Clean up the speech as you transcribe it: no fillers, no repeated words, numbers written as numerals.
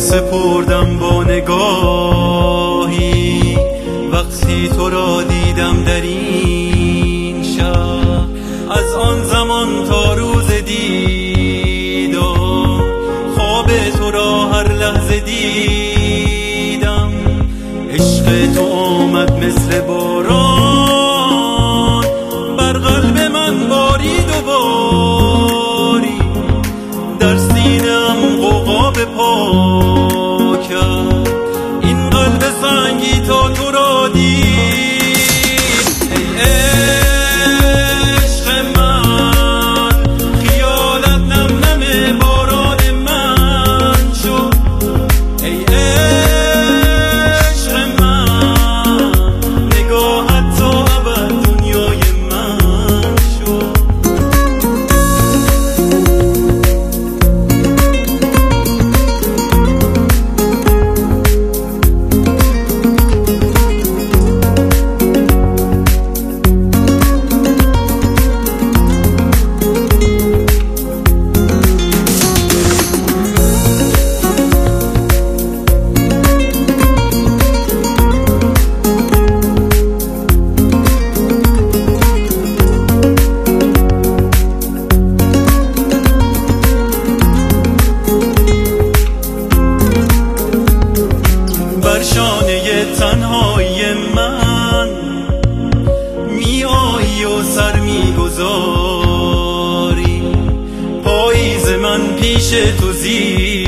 سپردم با نگاهی وقتی تو را دیدم در این شهر. از آن زمان تا روز دیدار خواب تو را هر لحظه دیدم. عشق تو آمد مثل باران بر قلب من بارید و باری، در سینه‌ام غوغا به پا کرد این قلب سنگی تا تو را دید. ای عشق من خیالت نم نم باران من شد. ای عشق من نگاهت تا ابد دنیای من شد. شانه تنهایی من می آیی و سر می گذاری، پاییز من پیش تو زیر